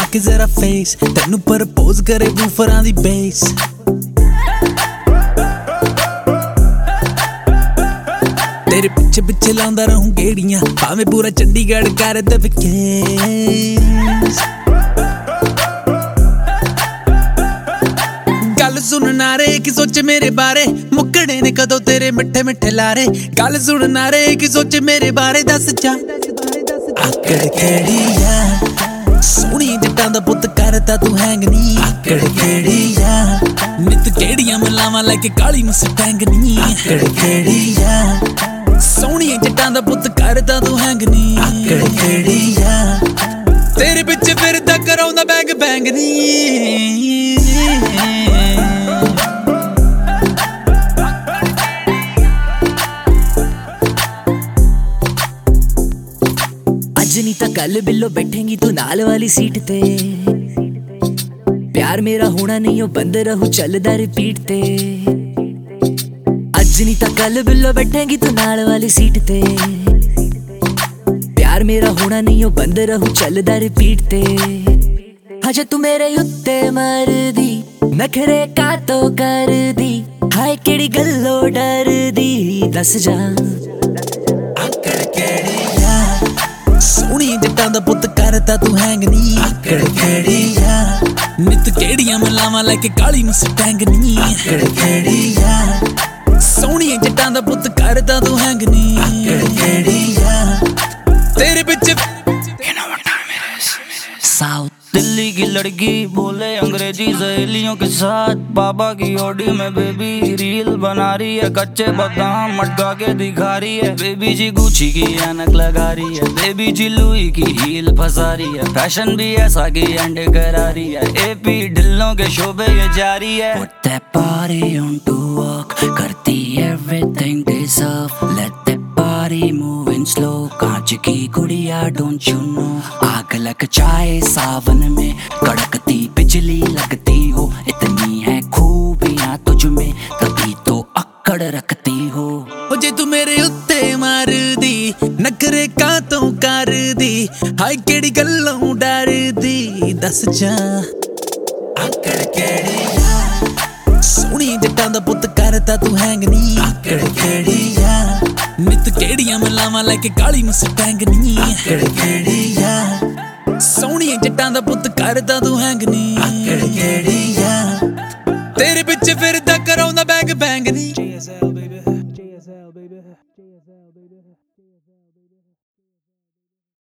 के जरा फेस तेनू प्रपोज करे बूफरां दी बेस। तेरे पिछे पिछे लांदा रहूं गेड़ियां भावें पूरा चंडीगढ़ कर दे केस। गल सुनना रे की सोचे मेरे बारे मुक्कड़े ने कदों तेरे मिठे मिठे लारे। गल सुनना रे की सोचे मेरे बारे दस जा आकड़ केड़ी आ सोहनी जट्टां दा पुत्त करता तू हैंग नी। आकड़ केड़ी आ नित केड़ियां मलावां लैके काली नूं सटैंग नी। आकड़ केड़ी आ सोहनी जट्टां दा पुत्त करता तू हैंग नी। आकड़ केड़ी आ तेरे पिछे फिरदा कराउंदा बैंग बैंग नी। नहीं ता कल बिल्लो बैठेंगी तू नाल वाली सीट ते। प्यार मेरा होना नहीं हो बंद रहू चलदा रिपीट ते। अज नहीं ता कल बिल्लो बैठेंगी तू नाल वाली सीट ते। प्यार मेरा होना नहीं हो बंद रहू चलदा रिपीट ते। हजे तू मेरे उत्ते मर दी नखरे का तो कर दी। हाय केड़ी गल्लो डर दी दस जा आकड़ केड़ी सोहनी जट्टां दा पुत्त करता तू हैंग नी। आकड़ केड़ी आ नित केड़ियां मलावां लैके काली नूं सटैंग नी। आकड़ केड़ी आ सोहनी जट्टां दा पुत्त करता तू हैंग नी। आकड़ केड़ी आ तेरे पिछे साउथ दिल्ली की लड़की बोले अंग्रेजी सहेलियों के साथ। बाबा की ओडी में बेबी रील बना रही है। कच्चे बादाम मटका के दिखा रही है। बेबी जी गुची की ऐनक लगा रही है। बेबी जी लुई की हील फंसा रही है। फैशन भी ऐसा की एंड करा रही है। एपी ढिल्लों के शोबे ये जारी है। Put that body on to work करती everything deserve। Let that body moving slow कांच की गुड़िया don't you know। आग लग जाए सावन में कड़कती बिजली लगती हो। इतनी है खूबियां तुझ में तभी तो अक्कड़ रखती हो। जे तू मेरे उत्ते मार दी नखरे का तो कर दी। हाय केड़ी गल्लों डर दी दस जा आकड़ केड़ी आ सोहनी जट्टां दा पुत्त करता तू हैंग नी। आकड़ केड़ी आ नित केड़ियां मलावां लैके काली नूं सटैंग नी। आकड़ केड़ी आ सोहनी जट्टां दा पुत्त करता तू हैंग नी। आकड़ केड़ी आ तेरे पिछे फिरदा कराउंदा बैंग बैंग नी। JSL baby, JSL baby, JSL baby, JSL